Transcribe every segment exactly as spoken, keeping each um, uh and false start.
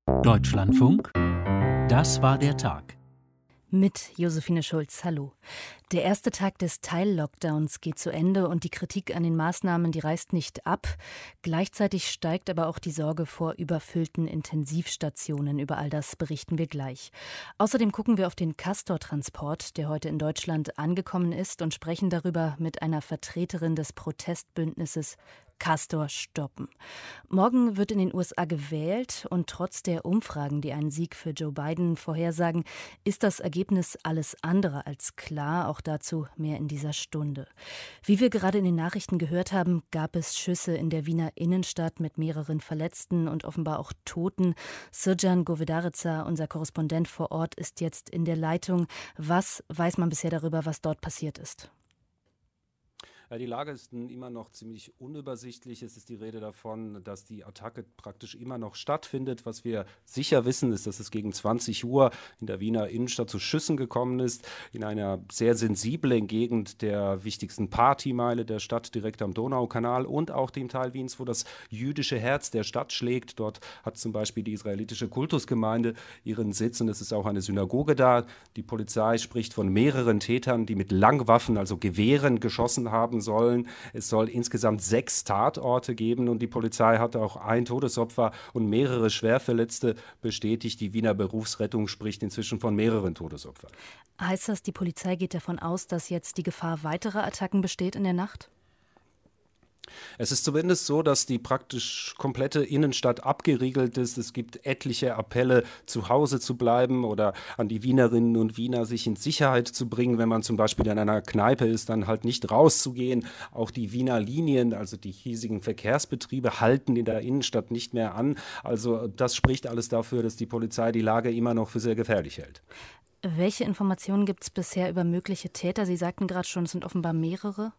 Deutschlandfunk, das war der Tag. Mit Josephine Schulz, hallo. Der erste Tag des Teil-Lockdowns geht zu Ende und die Kritik an den Maßnahmen, die reißt nicht ab. Gleichzeitig steigt aber auch die Sorge vor überfüllten Intensivstationen. Über all das berichten wir gleich. Außerdem gucken wir auf den Castor-Transport, der heute in Deutschland angekommen ist, und sprechen darüber mit einer Vertreterin des Protestbündnisses Castor stoppen. Morgen wird in den U S A gewählt und trotz der Umfragen, die einen Sieg für Joe Biden vorhersagen, ist das Ergebnis alles andere als klar. Auch dazu mehr in dieser Stunde. Wie wir gerade in den Nachrichten gehört haben, gab es Schüsse in der Wiener Innenstadt mit mehreren Verletzten und offenbar auch Toten. Srdjan Govedarica, unser Korrespondent vor Ort, ist jetzt in der Leitung. Was weiß man bisher darüber, was dort passiert ist? Ja, die Lage ist immer noch ziemlich unübersichtlich. Es ist die Rede davon, dass die Attacke praktisch immer noch stattfindet. Was wir sicher wissen, ist, dass es gegen zwanzig Uhr in der Wiener Innenstadt zu Schüssen gekommen ist, in einer sehr sensiblen Gegend der wichtigsten Partymeile der Stadt, direkt am Donaukanal und auch dem Teil Wiens, wo das jüdische Herz der Stadt schlägt. Dort hat zum Beispiel die israelitische Kultusgemeinde ihren Sitz und es ist auch eine Synagoge da. Die Polizei spricht von mehreren Tätern, die mit Langwaffen, also Gewehren, geschossen haben sollen. Es soll insgesamt sechs Tatorte geben und die Polizei hat auch ein Todesopfer und mehrere Schwerverletzte bestätigt. Die Wiener Berufsrettung spricht inzwischen von mehreren Todesopfern. Heißt das, die Polizei geht davon aus, dass jetzt die Gefahr weiterer Attacken besteht in der Nacht? Es ist zumindest so, dass die praktisch komplette Innenstadt abgeriegelt ist. Es gibt etliche Appelle, zu Hause zu bleiben oder an die Wienerinnen und Wiener, sich in Sicherheit zu bringen. Wenn man zum Beispiel in einer Kneipe ist, dann halt nicht rauszugehen. Auch die Wiener Linien, also die hiesigen Verkehrsbetriebe, halten in der Innenstadt nicht mehr an. Also das spricht alles dafür, dass die Polizei die Lage immer noch für sehr gefährlich hält. Welche Informationen gibt es bisher über mögliche Täter? Sie sagten gerade schon, es sind offenbar mehrere.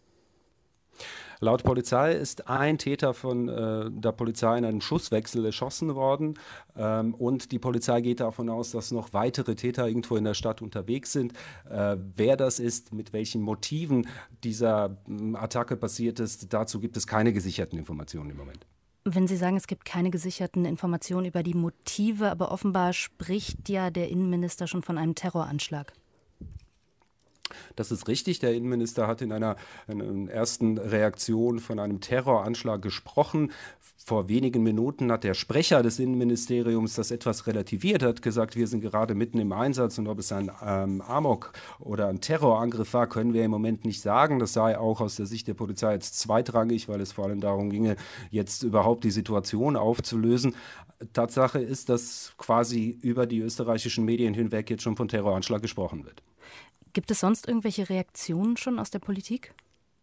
Laut Polizei ist ein Täter von äh, der Polizei in einem Schusswechsel erschossen worden ähm, und die Polizei geht davon aus, dass noch weitere Täter irgendwo in der Stadt unterwegs sind. Äh, wer das ist, mit welchen Motiven dieser äh, Attacke passiert ist, dazu gibt es keine gesicherten Informationen im Moment. Wenn Sie sagen, es gibt keine gesicherten Informationen über die Motive, aber offenbar spricht ja der Innenminister schon von einem Terroranschlag. Das ist richtig. Der Innenminister hat in einer, in einer ersten Reaktion von einem Terroranschlag gesprochen. Vor wenigen Minuten hat der Sprecher des Innenministeriums das etwas relativiert, hat gesagt, wir sind gerade mitten im Einsatz und ob es ein ähm, Amok- oder ein Terrorangriff war, können wir im Moment nicht sagen. Das sei auch aus der Sicht der Polizei jetzt zweitrangig, weil es vor allem darum ginge, jetzt überhaupt die Situation aufzulösen. Tatsache ist, dass quasi über die österreichischen Medien hinweg jetzt schon von Terroranschlag gesprochen wird. Gibt es sonst irgendwelche Reaktionen schon aus der Politik?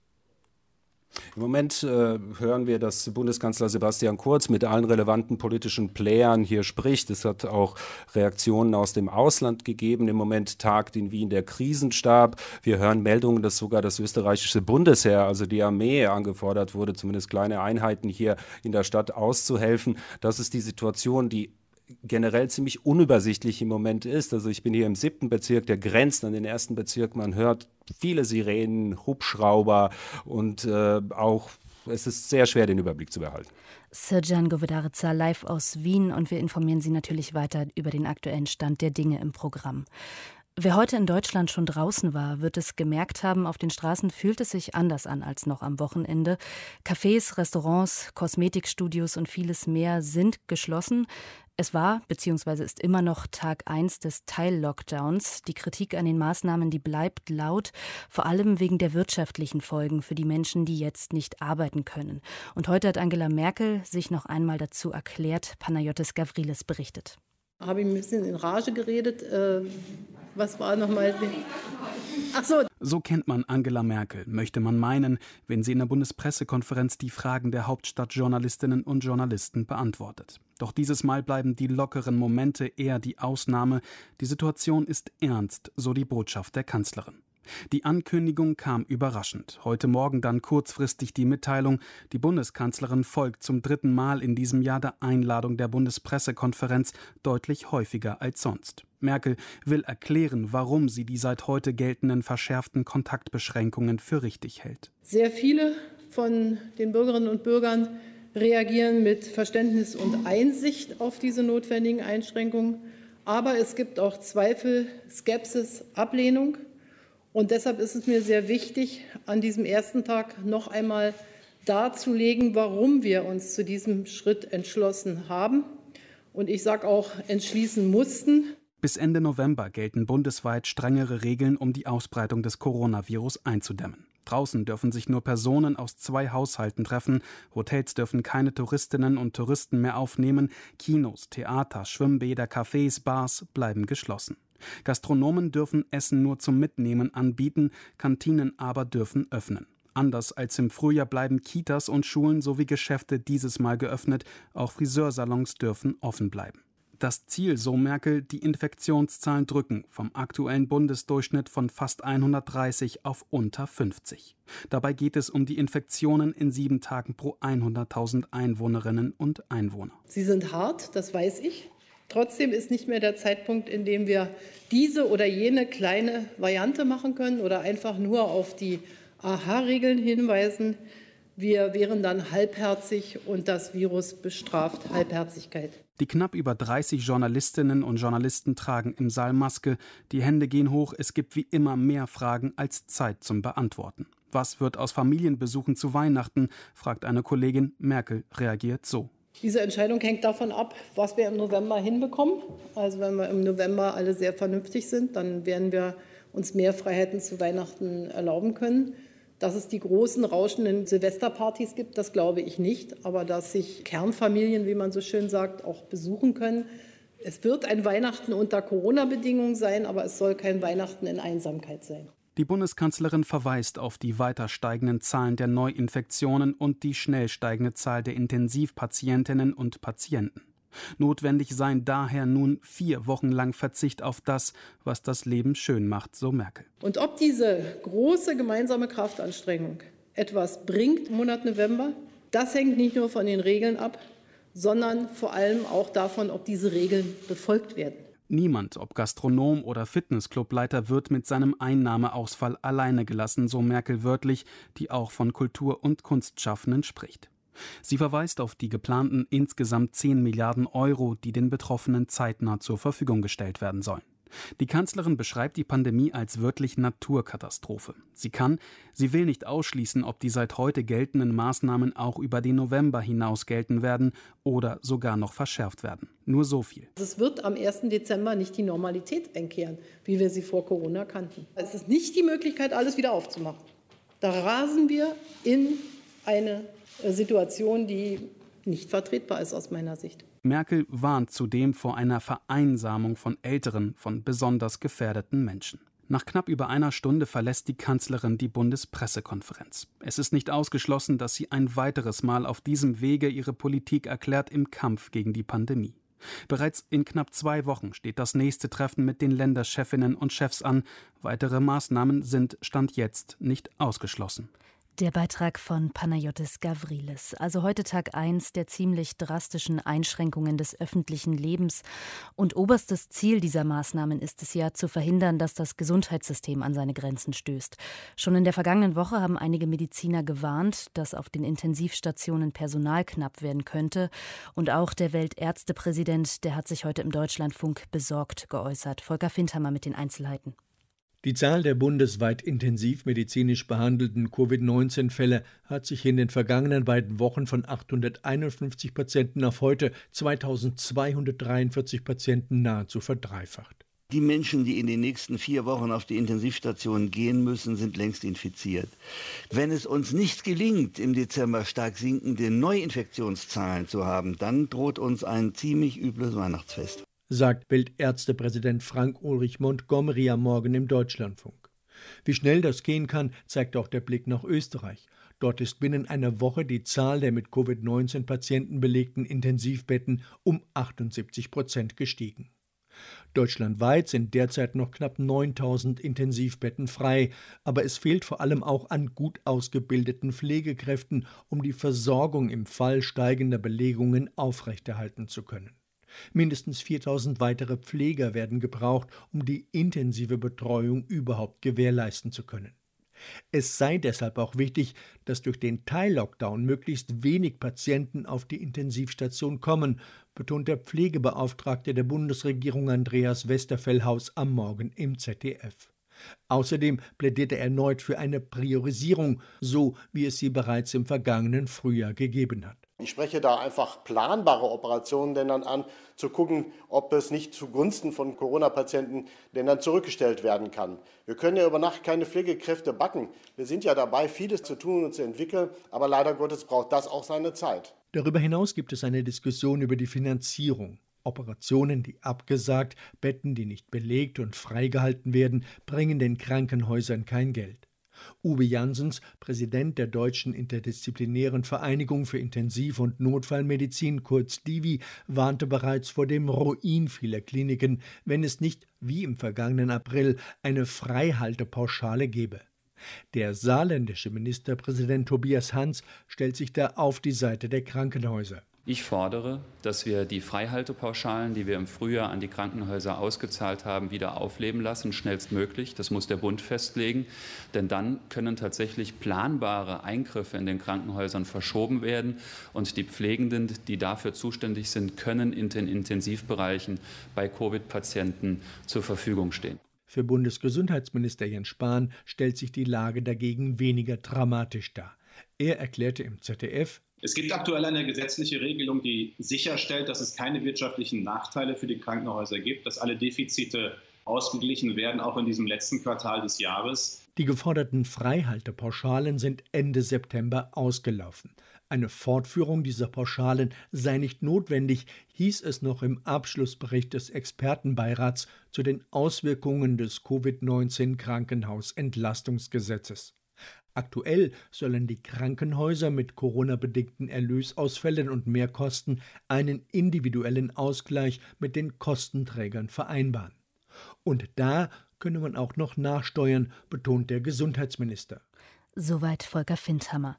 Im Moment äh, hören wir, dass Bundeskanzler Sebastian Kurz mit allen relevanten politischen Playern hier spricht. Es hat auch Reaktionen aus dem Ausland gegeben. Im Moment tagt in Wien der Krisenstab. Wir hören Meldungen, dass sogar das österreichische Bundesheer, also die Armee, angefordert wurde, zumindest kleine Einheiten hier in der Stadt auszuhelfen. Das ist die Situation, die generell ziemlich unübersichtlich im Moment ist. Also ich bin hier im siebten Bezirk, der grenzt an den ersten Bezirk. Man hört viele Sirenen, Hubschrauber und äh, auch es ist sehr schwer, den Überblick zu behalten. Srdjan Govedarica live aus Wien und wir informieren Sie natürlich weiter über den aktuellen Stand der Dinge im Programm. Wer heute in Deutschland schon draußen war, wird es gemerkt haben, auf den Straßen fühlt es sich anders an als noch am Wochenende. Cafés, Restaurants, Kosmetikstudios und vieles mehr sind geschlossen. Es war bzw. ist immer noch Tag eins des Teil-Lockdowns. Die Kritik an den Maßnahmen, die bleibt laut, vor allem wegen der wirtschaftlichen Folgen für die Menschen, die jetzt nicht arbeiten können. Und heute hat Angela Merkel sich noch einmal dazu erklärt. Panagiotis Gavrilis berichtet. Habe ich ein bisschen in Rage geredet. Äh, was war nochmal? Ach so. So kennt man Angela Merkel, möchte man meinen, wenn sie in der Bundespressekonferenz die Fragen der Hauptstadtjournalistinnen und Journalisten beantwortet. Doch dieses Mal bleiben die lockeren Momente eher die Ausnahme. Die Situation ist ernst, so die Botschaft der Kanzlerin. Die Ankündigung kam überraschend. Heute Morgen dann kurzfristig die Mitteilung, die Bundeskanzlerin folgt zum dritten Mal in diesem Jahr der Einladung der Bundespressekonferenz deutlich häufiger als sonst. Merkel will erklären, warum sie die seit heute geltenden verschärften Kontaktbeschränkungen für richtig hält. Sehr viele von den Bürgerinnen und Bürgern reagieren mit Verständnis und Einsicht auf diese notwendigen Einschränkungen. Aber es gibt auch Zweifel, Skepsis, Ablehnung. Und deshalb ist es mir sehr wichtig, an diesem ersten Tag noch einmal darzulegen, warum wir uns zu diesem Schritt entschlossen haben. Und ich sage auch, entschließen mussten. Bis Ende November gelten bundesweit strengere Regeln, um die Ausbreitung des Coronavirus einzudämmen. Draußen dürfen sich nur Personen aus zwei Haushalten treffen, Hotels dürfen keine Touristinnen und Touristen mehr aufnehmen, Kinos, Theater, Schwimmbäder, Cafés, Bars bleiben geschlossen. Gastronomen dürfen Essen nur zum Mitnehmen anbieten, Kantinen aber dürfen öffnen. Anders als im Frühjahr bleiben Kitas und Schulen sowie Geschäfte dieses Mal geöffnet, auch Friseursalons dürfen offen bleiben. Das Ziel, so Merkel, die Infektionszahlen drücken, vom aktuellen Bundesdurchschnitt von fast hundertdreißig auf unter fünfzig. Dabei geht es um die Infektionen in sieben Tagen pro hunderttausend Einwohnerinnen und Einwohner. Sie sind hart, das weiß ich. Trotzdem ist nicht mehr der Zeitpunkt, in dem wir diese oder jene kleine Variante machen können oder einfach nur auf die Aha-Regeln hinweisen. Wir wären dann halbherzig und das Virus bestraft Halbherzigkeit. Die knapp über dreißig Journalistinnen und Journalisten tragen im Saal Maske. Die Hände gehen hoch. Es gibt wie immer mehr Fragen als Zeit zum Beantworten. Was wird aus Familienbesuchen zu Weihnachten, fragt eine Kollegin. Merkel reagiert so. Diese Entscheidung hängt davon ab, was wir im November hinbekommen. Also wenn wir im November alle sehr vernünftig sind, dann werden wir uns mehr Freiheiten zu Weihnachten erlauben können. Dass es die großen, rauschenden Silvesterpartys gibt, das glaube ich nicht. Aber dass sich Kernfamilien, wie man so schön sagt, auch besuchen können. Es wird ein Weihnachten unter Corona-Bedingungen sein, aber es soll kein Weihnachten in Einsamkeit sein. Die Bundeskanzlerin verweist auf die weiter steigenden Zahlen der Neuinfektionen und die schnell steigende Zahl der Intensivpatientinnen und Patienten. Notwendig seien daher nun vier Wochen lang Verzicht auf das, was das Leben schön macht, so Merkel. Und ob diese große gemeinsame Kraftanstrengung etwas bringt im Monat November, das hängt nicht nur von den Regeln ab, sondern vor allem auch davon, ob diese Regeln befolgt werden. Niemand, ob Gastronom oder Fitnessclubleiter, wird mit seinem Einnahmeausfall alleine gelassen, so Merkel wörtlich, die auch von Kultur- und Kunstschaffenden spricht. Sie verweist auf die geplanten insgesamt zehn Milliarden Euro, die den Betroffenen zeitnah zur Verfügung gestellt werden sollen. Die Kanzlerin beschreibt die Pandemie als wirklich Naturkatastrophe. Sie kann, sie will nicht ausschließen, ob die seit heute geltenden Maßnahmen auch über den November hinaus gelten werden oder sogar noch verschärft werden. Nur so viel. Es wird am ersten Dezember nicht die Normalität einkehren, wie wir sie vor Corona kannten. Es ist nicht die Möglichkeit, alles wieder aufzumachen. Da rasen wir in eine Situation, die nicht vertretbar ist aus meiner Sicht. Merkel warnt zudem vor einer Vereinsamung von älteren, von besonders gefährdeten Menschen. Nach knapp über einer Stunde verlässt die Kanzlerin die Bundespressekonferenz. Es ist nicht ausgeschlossen, dass sie ein weiteres Mal auf diesem Wege ihre Politik erklärt im Kampf gegen die Pandemie. Bereits in knapp zwei Wochen steht das nächste Treffen mit den Länderchefinnen und Chefs an. Weitere Maßnahmen sind Stand jetzt nicht ausgeschlossen. Der Beitrag von Panayotis Gavrilis. Also heute Tag eins der ziemlich drastischen Einschränkungen des öffentlichen Lebens. Und oberstes Ziel dieser Maßnahmen ist es ja, zu verhindern, dass das Gesundheitssystem an seine Grenzen stößt. Schon in der vergangenen Woche haben einige Mediziner gewarnt, dass auf den Intensivstationen Personal knapp werden könnte. Und auch der Weltärztepräsident, der hat sich heute im Deutschlandfunk besorgt geäußert. Volker Findhammer mit den Einzelheiten. Die Zahl der bundesweit intensivmedizinisch behandelten Covid neunzehn Fälle hat sich in den vergangenen beiden Wochen von achthunderteinundfünfzig Patienten auf heute zweitausendzweihundertdreiundvierzig Patienten nahezu verdreifacht. Die Menschen, die in den nächsten vier Wochen auf die Intensivstationen gehen müssen, sind längst infiziert. Wenn es uns nicht gelingt, im Dezember stark sinkende Neuinfektionszahlen zu haben, dann droht uns ein ziemlich übles Weihnachtsfest, sagt Weltärztepräsident Frank-Ulrich Montgomery am Morgen im Deutschlandfunk. Wie schnell das gehen kann, zeigt auch der Blick nach Österreich. Dort ist binnen einer Woche die Zahl der mit Covid neunzehn Patienten belegten Intensivbetten um achtundsiebzig Prozent gestiegen. Deutschlandweit sind derzeit noch knapp neuntausend Intensivbetten frei, aber es fehlt vor allem auch an gut ausgebildeten Pflegekräften, um die Versorgung im Fall steigender Belegungen aufrechterhalten zu können. Mindestens viertausend weitere Pfleger werden gebraucht, um die intensive Betreuung überhaupt gewährleisten zu können. Es sei deshalb auch wichtig, dass durch den Teil-Lockdown möglichst wenig Patienten auf die Intensivstation kommen, betont der Pflegebeauftragte der Bundesregierung Andreas Westerfellhaus am Morgen im Z D F. Außerdem plädiert er erneut für eine Priorisierung, so wie es sie bereits im vergangenen Frühjahr gegeben hat. Ich spreche da einfach planbare Operationen denn dann an, zu gucken, ob es nicht zugunsten von Corona-Patienten denn dann zurückgestellt werden kann. Wir können ja über Nacht keine Pflegekräfte backen. Wir sind ja dabei, vieles zu tun und zu entwickeln, aber leider Gottes braucht das auch seine Zeit. Darüber hinaus gibt es eine Diskussion über die Finanzierung. Operationen, die abgesagt, Betten, die nicht belegt und freigehalten werden, bringen den Krankenhäusern kein Geld. Uwe Janssens, Präsident der Deutschen Interdisziplinären Vereinigung für Intensiv- und Notfallmedizin, kurz DIVI, warnte bereits vor dem Ruin vieler Kliniken, wenn es nicht, wie im vergangenen April, eine Freihaltepauschale gäbe. Der saarländische Ministerpräsident Tobias Hans stellt sich da auf die Seite der Krankenhäuser. Ich fordere, dass wir die Freihaltepauschalen, die wir im Frühjahr an die Krankenhäuser ausgezahlt haben, wieder aufleben lassen, schnellstmöglich. Das muss der Bund festlegen, denn dann können tatsächlich planbare Eingriffe in den Krankenhäusern verschoben werden und die Pflegenden, die dafür zuständig sind, können in den Intensivbereichen bei Covid-Patienten zur Verfügung stehen. Für Bundesgesundheitsminister Jens Spahn stellt sich die Lage dagegen weniger dramatisch dar. Er erklärte im Z D F: Es gibt aktuell eine gesetzliche Regelung, die sicherstellt, dass es keine wirtschaftlichen Nachteile für die Krankenhäuser gibt, dass alle Defizite ausgeglichen werden, auch in diesem letzten Quartal des Jahres. Die geforderten Freihaltepauschalen sind Ende September ausgelaufen. Eine Fortführung dieser Pauschalen sei nicht notwendig, hieß es noch im Abschlussbericht des Expertenbeirats zu den Auswirkungen des Covid neunzehn Krankenhausentlastungsgesetzes. Aktuell sollen die Krankenhäuser mit Corona-bedingten Erlösausfällen und Mehrkosten einen individuellen Ausgleich mit den Kostenträgern vereinbaren. Und da könne man auch noch nachsteuern, betont der Gesundheitsminister. Soweit Volker Findhammer.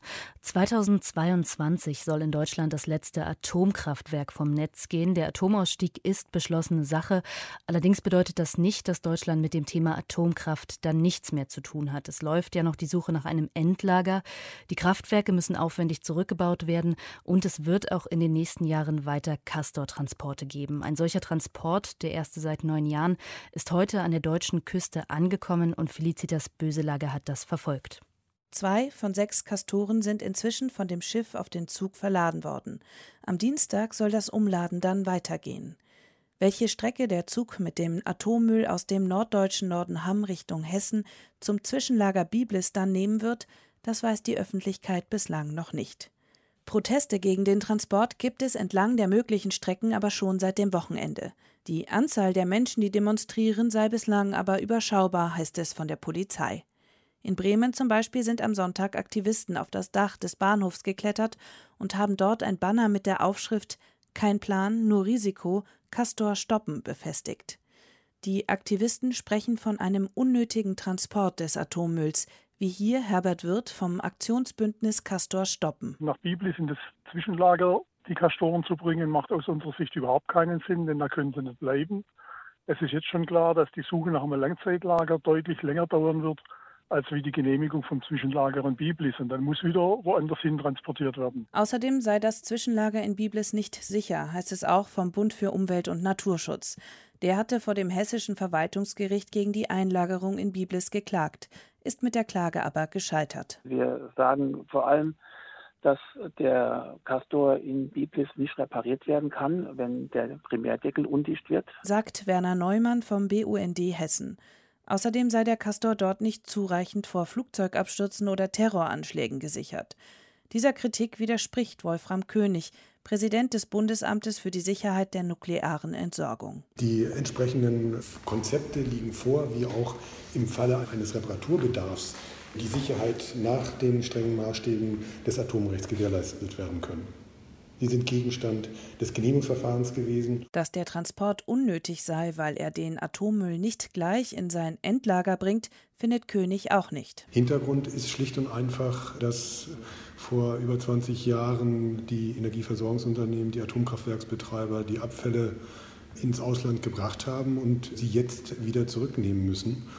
zweitausendzweiundzwanzig soll in Deutschland das letzte Atomkraftwerk vom Netz gehen. Der Atomausstieg ist beschlossene Sache. Allerdings bedeutet das nicht, dass Deutschland mit dem Thema Atomkraft dann nichts mehr zu tun hat. Es läuft ja noch die Suche nach einem Endlager. Die Kraftwerke müssen aufwendig zurückgebaut werden und es wird auch in den nächsten Jahren weiter Castor-Transporte geben. Ein solcher Transport, der erste seit neun Jahren, ist heute an der deutschen Küste angekommen und Felicitas Böselager hat das verfolgt. Zwei von sechs Castoren sind inzwischen von dem Schiff auf den Zug verladen worden. Am Dienstag soll das Umladen dann weitergehen. Welche Strecke der Zug mit dem Atommüll aus dem norddeutschen Nordenham Richtung Hessen zum Zwischenlager Biblis dann nehmen wird, das weiß die Öffentlichkeit bislang noch nicht. Proteste gegen den Transport gibt es entlang der möglichen Strecken aber schon seit dem Wochenende. Die Anzahl der Menschen, die demonstrieren, sei bislang aber überschaubar, heißt es von der Polizei. In Bremen zum Beispiel sind am Sonntag Aktivisten auf das Dach des Bahnhofs geklettert und haben dort ein Banner mit der Aufschrift »Kein Plan, nur Risiko, Castor stoppen« befestigt. Die Aktivisten sprechen von einem unnötigen Transport des Atommülls, wie hier Herbert Wirth vom Aktionsbündnis Castor stoppen. Nach Biblis in das Zwischenlager die Castoren zu bringen, macht aus unserer Sicht überhaupt keinen Sinn, denn da können sie nicht bleiben. Es ist jetzt schon klar, dass die Suche nach einem Langzeitlager deutlich länger dauern wird, als wie die Genehmigung vom Zwischenlager in Biblis. Und dann muss wieder woanders hin transportiert werden. Außerdem sei das Zwischenlager in Biblis nicht sicher, heißt es auch vom Bund für Umwelt und Naturschutz. Der hatte vor dem hessischen Verwaltungsgericht gegen die Einlagerung in Biblis geklagt, ist mit der Klage aber gescheitert. Wir sagen vor allem, dass der Castor in Biblis nicht repariert werden kann, wenn der Primärdeckel undicht wird, sagt Werner Neumann vom B U N D Hessen. Außerdem sei der Castor dort nicht zureichend vor Flugzeugabstürzen oder Terroranschlägen gesichert. Dieser Kritik widerspricht Wolfram König, Präsident des Bundesamtes für die Sicherheit der nuklearen Entsorgung. Die entsprechenden Konzepte liegen vor, wie auch im Falle eines Reparaturbedarfs die Sicherheit nach den strengen Maßstäben des Atomrechts gewährleistet werden können. Sie sind Gegenstand des Genehmigungsverfahrens gewesen. Dass der Transport unnötig sei, weil er den Atommüll nicht gleich in sein Endlager bringt, findet König auch nicht. Hintergrund ist schlicht und einfach, dass vor über zwanzig Jahren die Energieversorgungsunternehmen, die Atomkraftwerksbetreiber die Abfälle ins Ausland gebracht haben und sie jetzt wieder zurücknehmen müssen.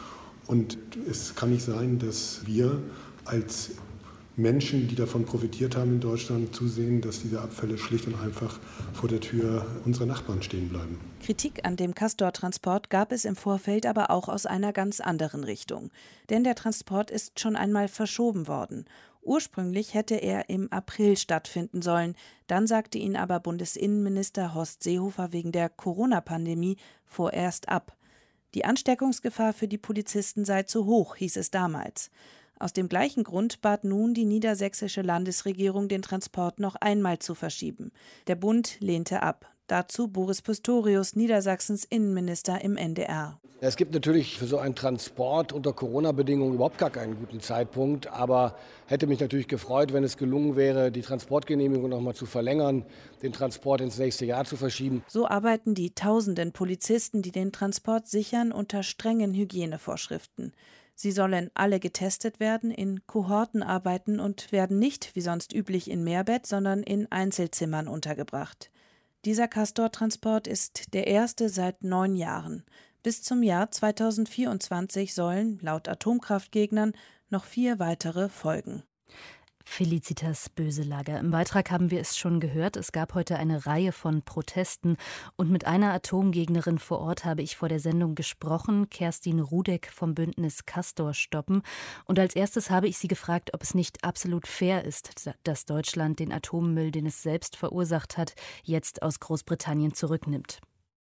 Und es kann nicht sein, dass wir als Menschen, die davon profitiert haben in Deutschland, zusehen, dass diese Abfälle schlicht und einfach vor der Tür unserer Nachbarn stehen bleiben. Kritik an dem Castor-Transport gab es im Vorfeld aber auch aus einer ganz anderen Richtung. Denn der Transport ist schon einmal verschoben worden. Ursprünglich hätte er im April stattfinden sollen. Dann sagte ihn aber Bundesinnenminister Horst Seehofer wegen der Corona-Pandemie vorerst ab. Die Ansteckungsgefahr für die Polizisten sei zu hoch, hieß es damals. Aus dem gleichen Grund bat nun die niedersächsische Landesregierung, den Transport noch einmal zu verschieben. Der Bund lehnte ab. Dazu Boris Pistorius, Niedersachsens Innenminister im N D R. Es gibt natürlich für so einen Transport unter Corona-Bedingungen überhaupt gar keinen guten Zeitpunkt. Aber hätte mich natürlich gefreut, wenn es gelungen wäre, die Transportgenehmigung noch mal zu verlängern, den Transport ins nächste Jahr zu verschieben. So arbeiten die tausenden Polizisten, die den Transport sichern, unter strengen Hygienevorschriften. Sie sollen alle getestet werden, in Kohorten arbeiten und werden nicht, wie sonst üblich, in Mehrbett, sondern in Einzelzimmern untergebracht. Dieser Castor-Transport ist der erste seit neun Jahren. Bis zum Jahr zweitausendvierundzwanzig sollen, laut Atomkraftgegnern, noch vier weitere folgen. Felicitas Böselager. Im Beitrag haben wir es schon gehört. Es gab heute eine Reihe von Protesten. Und mit einer Atomgegnerin vor Ort habe ich vor der Sendung gesprochen, Kerstin Rudek vom Bündnis Castor stoppen. Und als erstes habe ich sie gefragt, ob es nicht absolut fair ist, dass Deutschland den Atommüll, den es selbst verursacht hat, jetzt aus Großbritannien zurücknimmt.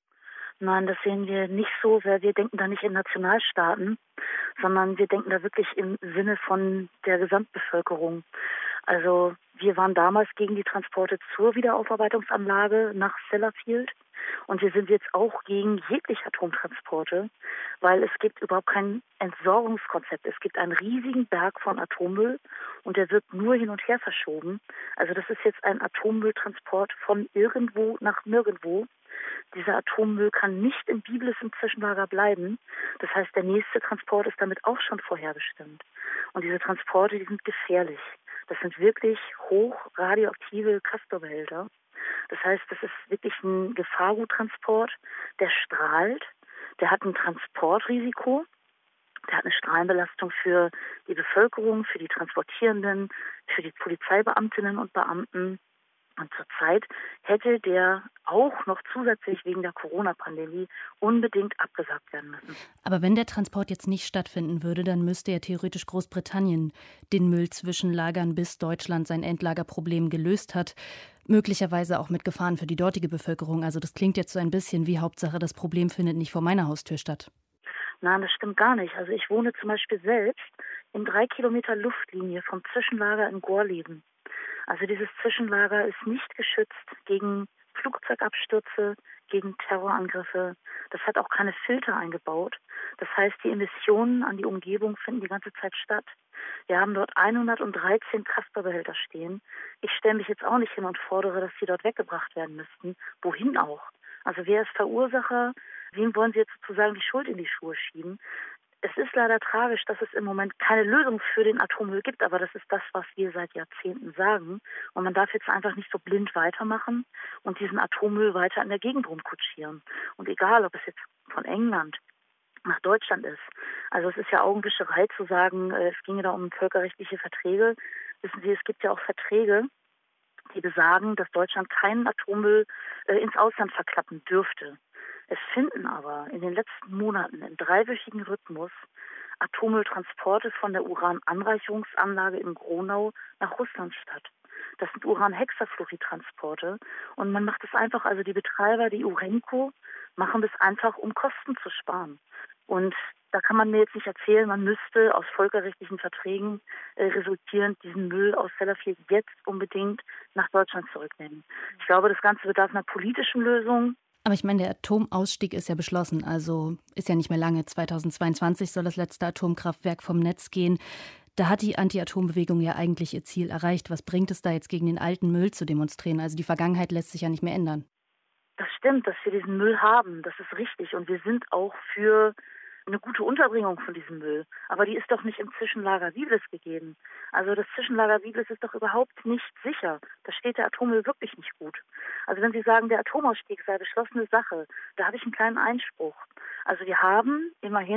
Nein, das sehen wir nicht so, weil wir denken da nicht in Nationalstaaten, sondern wir denken da wirklich im Sinne von der Gesamtbevölkerung. Also wir waren damals gegen die Transporte zur Wiederaufarbeitungsanlage nach Sellafield und wir sind jetzt auch gegen jegliche Atomtransporte, weil es gibt überhaupt kein Entsorgungskonzept. Es gibt einen riesigen Berg von Atommüll und der wird nur hin und her verschoben. Also das ist jetzt ein Atommülltransport von irgendwo nach nirgendwo. Dieser Atommüll kann nicht in Biblis im Zwischenlager bleiben. Das heißt, der nächste Transport ist damit auch schon vorherbestimmt. Und diese Transporte, die sind gefährlich. Das sind wirklich hoch radioaktive Castor-Behälter. Das heißt, das ist wirklich ein Gefahrguttransport, der strahlt, der hat ein Transportrisiko, der hat eine Strahlenbelastung für die Bevölkerung, für die Transportierenden, für die Polizeibeamtinnen und Beamten. Und zurzeit hätte der auch noch zusätzlich wegen der Corona-Pandemie unbedingt abgesagt werden müssen. Aber wenn der Transport jetzt nicht stattfinden würde, dann müsste ja theoretisch Großbritannien den Müll zwischenlagern, bis Deutschland sein Endlagerproblem gelöst hat. Möglicherweise auch mit Gefahren für die dortige Bevölkerung. Also das klingt jetzt so ein bisschen wie Hauptsache, das Problem findet nicht vor meiner Haustür statt. Nein, das stimmt gar nicht. Also ich wohne zum Beispiel selbst in drei Kilometer Luftlinie vom Zwischenlager in Gorleben. Also dieses Zwischenlager ist nicht geschützt gegen Flugzeugabstürze, gegen Terrorangriffe. Das hat auch keine Filter eingebaut. Das heißt, die Emissionen an die Umgebung finden die ganze Zeit statt. Wir haben dort hundertdreizehn Castor-Behälter stehen. Ich stelle mich jetzt auch nicht hin und fordere, dass sie dort weggebracht werden müssten. Wohin auch? Also wer ist Verursacher? Wem wollen Sie jetzt sozusagen die Schuld in die Schuhe schieben? Es ist leider tragisch, dass es im Moment keine Lösung für den Atommüll gibt, aber das ist das, was wir seit Jahrzehnten sagen. Und man darf jetzt einfach nicht so blind weitermachen und diesen Atommüll weiter in der Gegend rumkutschieren. Und egal, ob es jetzt von England nach Deutschland ist. Also es ist ja Augenwischerei zu sagen, es ginge da um völkerrechtliche Verträge. Wissen Sie, es gibt ja auch Verträge, die besagen, dass Deutschland keinen Atommüll äh, ins Ausland verklappen dürfte. Es finden aber in den letzten Monaten im dreiwöchigen Rhythmus Atommülltransporte von der Urananreicherungsanlage in Gronau nach Russland statt. Das sind Uranhexafluorid-Transporte und man macht es einfach, also die Betreiber, die Urenco, machen das einfach, um Kosten zu sparen. Und da kann man mir jetzt nicht erzählen, man müsste aus völkerrechtlichen Verträgen äh, resultierend diesen Müll aus Sellafield jetzt unbedingt nach Deutschland zurücknehmen. Ich glaube, das Ganze bedarf einer politischen Lösung. Aber ich meine, der Atomausstieg ist ja beschlossen, also ist ja nicht mehr lange. zweitausendzweiundzwanzig soll das letzte Atomkraftwerk vom Netz gehen. Da hat die Anti-Atom-Bewegung ja eigentlich ihr Ziel erreicht. Was bringt es da jetzt, gegen den alten Müll zu demonstrieren? Also die Vergangenheit lässt sich ja nicht mehr ändern. Das stimmt, dass wir diesen Müll haben, das ist richtig. Und wir sind auch für eine gute Unterbringung von diesem Müll. Aber die ist doch nicht im Zwischenlager Biblis gegeben. Also das Zwischenlager Biblis ist doch überhaupt nicht sicher. Da steht der Atommüll wirklich nicht gut. Also wenn Sie sagen, der Atomausstieg sei beschlossene Sache, da habe ich einen kleinen Einspruch. Also wir haben immerhin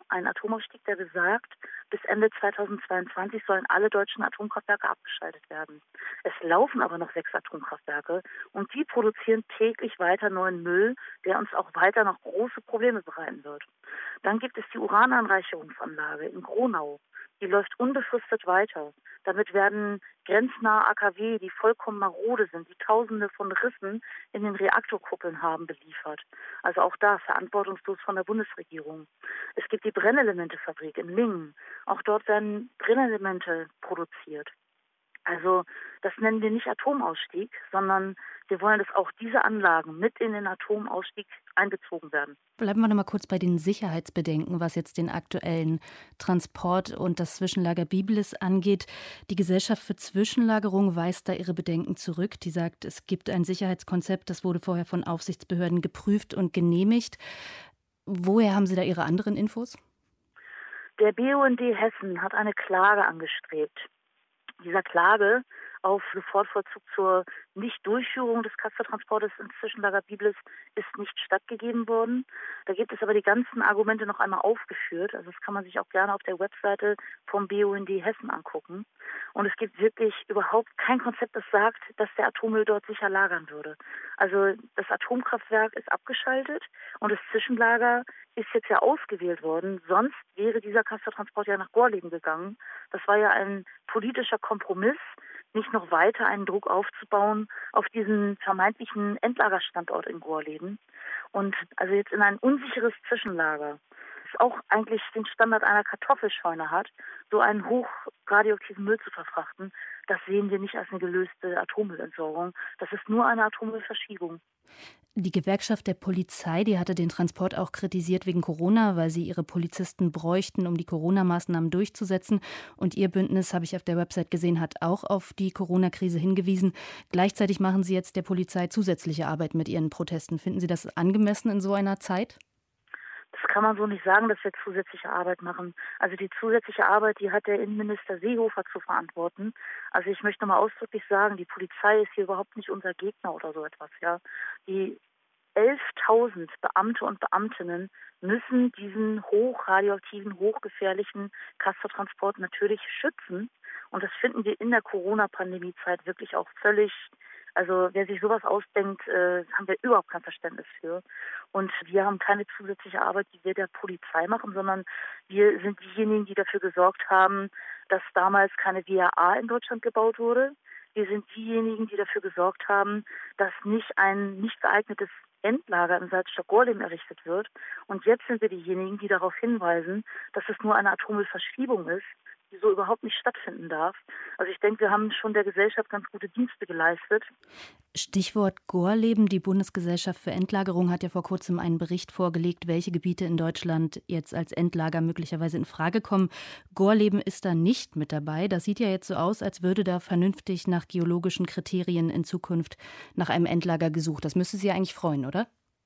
einen Atomausstieg, der besagt, bis Ende zweitausendzweiundzwanzig sollen alle deutschen Atomkraftwerke abgeschaltet werden. Es laufen aber noch sechs Atomkraftwerke und die produzieren täglich weiter neuen Müll, der uns auch weiter noch große Probleme bereiten wird. Dann gibt es die Urananreicherungsanlage in Gronau. Die läuft unbefristet weiter. Damit werden grenznahe A K W, die vollkommen marode sind, die Tausende von Rissen in den Reaktorkuppeln haben, beliefert. Also auch da verantwortungslos von der Bundesregierung. Es gibt die Brennelementefabrik in Lingen. Auch dort werden Brennelemente produziert. Also das nennen wir nicht Atomausstieg, sondern wir wollen, dass auch diese Anlagen mit in den Atomausstieg einbezogen werden. Bleiben wir noch mal kurz bei den Sicherheitsbedenken, was jetzt den aktuellen Transport und das Zwischenlager Biblis angeht. Die Gesellschaft für Zwischenlagerung weist da ihre Bedenken zurück. Die sagt, es gibt ein Sicherheitskonzept, das wurde vorher von Aufsichtsbehörden geprüft und genehmigt. Woher haben Sie da Ihre anderen Infos? Der B U N D Hessen hat eine Klage angestrebt. Dieser Klage auf Sofortvollzug zur Nichtdurchführung des Castortransportes ins Zwischenlager Biblis ist nicht stattgegeben worden. Da gibt es aber die ganzen Argumente noch einmal aufgeführt. Also das kann man sich auch gerne auf der Webseite vom B U N D Hessen angucken. Und es gibt wirklich überhaupt kein Konzept, das sagt, dass der Atommüll dort sicher lagern würde. Also das Atomkraftwerk ist abgeschaltet und das Zwischenlager ist jetzt ja ausgewählt worden. Sonst wäre dieser Castortransport ja nach Gorleben gegangen. Das war ja ein politischer Kompromiss, nicht noch weiter einen Druck aufzubauen auf diesen vermeintlichen Endlagerstandort in Gorleben. Und also jetzt in ein unsicheres Zwischenlager, das auch eigentlich den Standard einer Kartoffelscheune hat, so einen hochradioaktiven Müll zu verfrachten, das sehen wir nicht als eine gelöste Atommüllentsorgung. Das ist nur eine Atommüllverschiebung. Die Gewerkschaft der Polizei, die hatte den Transport auch kritisiert wegen Corona, weil sie ihre Polizisten bräuchten, um die Corona-Maßnahmen durchzusetzen. Und ihr Bündnis, habe ich auf der Website gesehen, hat auch auf die Corona-Krise hingewiesen. Gleichzeitig machen Sie jetzt der Polizei zusätzliche Arbeit mit Ihren Protesten. Finden Sie das angemessen in so einer Zeit? Das kann man so nicht sagen, dass wir zusätzliche Arbeit machen. Also die zusätzliche Arbeit, die hat der Innenminister Seehofer zu verantworten. Also ich möchte nochmal ausdrücklich sagen, die Polizei ist hier überhaupt nicht unser Gegner oder so etwas. Ja, die elftausend Beamte und Beamtinnen müssen diesen hochradioaktiven, hochgefährlichen Castortransport natürlich schützen. Und das finden wir in der Corona-Pandemie-Zeit wirklich auch völlig. Also wer sich sowas ausdenkt, äh, haben wir überhaupt kein Verständnis für. Und wir haben keine zusätzliche Arbeit, die wir der Polizei machen, sondern wir sind diejenigen, die dafür gesorgt haben, dass damals keine W A A in Deutschland gebaut wurde. Wir sind diejenigen, die dafür gesorgt haben, dass nicht ein nicht geeignetes Endlager im Salzstock-Gorleben errichtet wird. Und jetzt sind wir diejenigen, die darauf hinweisen, dass es nur eine Atommüllverschiebung ist, die so überhaupt nicht stattfinden darf. Also ich denke, wir haben schon der Gesellschaft ganz gute Dienste geleistet. Stichwort Gorleben. Die Bundesgesellschaft für Endlagerung hat ja vor kurzem einen Bericht vorgelegt, welche Gebiete in Deutschland jetzt als Endlager möglicherweise in Frage kommen. Gorleben ist da nicht mit dabei. Das sieht ja jetzt so aus, als würde da vernünftig nach geologischen Kriterien in Zukunft nach einem Endlager gesucht. Das müsste Sie ja eigentlich freuen, oder?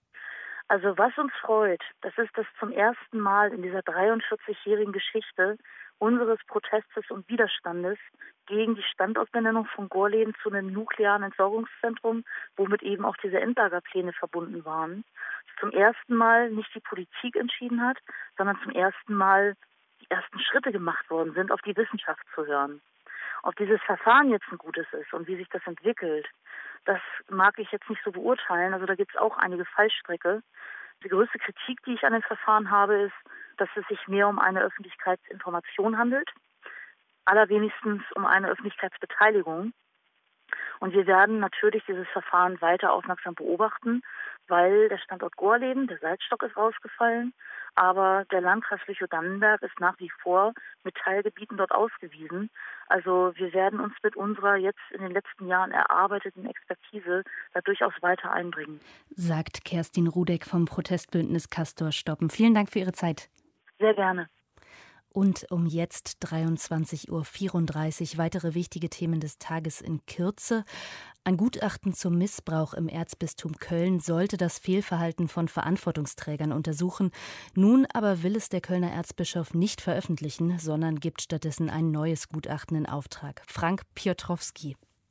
Also was uns freut, das ist, dass zum ersten Mal in dieser dreiundvierzigjährigen Geschichte unseres Protestes und Widerstandes gegen die Standortbenennung von Gorleben zu einem nuklearen Entsorgungszentrum, womit eben auch diese Endlagerpläne verbunden waren, zum ersten Mal nicht die Politik entschieden hat, sondern zum ersten Mal die ersten Schritte gemacht worden sind, auf die Wissenschaft zu hören. Ob dieses Verfahren jetzt ein gutes ist und wie sich das entwickelt, das mag ich jetzt nicht so beurteilen. Also da gibt es auch einige Fallstricke. Die größte Kritik, die ich an dem Verfahren habe, ist, dass es sich mehr um eine Öffentlichkeitsinformation handelt, allerwenigstens um eine Öffentlichkeitsbeteiligung. Und wir werden natürlich dieses Verfahren weiter aufmerksam beobachten, weil der Standort Gorleben, der Salzstock, ist rausgefallen, aber der Landkreis Lüchow-Dannenberg ist nach wie vor mit Teilgebieten dort ausgewiesen. Also wir werden uns mit unserer jetzt in den letzten Jahren erarbeiteten Expertise da durchaus weiter einbringen. Sagt Kerstin Rudek vom Protestbündnis Castor stoppen. Vielen Dank für Ihre Zeit. Sehr gerne. Und um jetzt dreiundzwanzig Uhr vierunddreißig weitere wichtige Themen des Tages in Kürze. Ein Gutachten zum Missbrauch im Erzbistum Köln sollte das Fehlverhalten von Verantwortungsträgern untersuchen. Nun aber will es der Kölner Erzbischof nicht veröffentlichen, sondern gibt stattdessen ein neues Gutachten in Auftrag. Frank Piotrowski.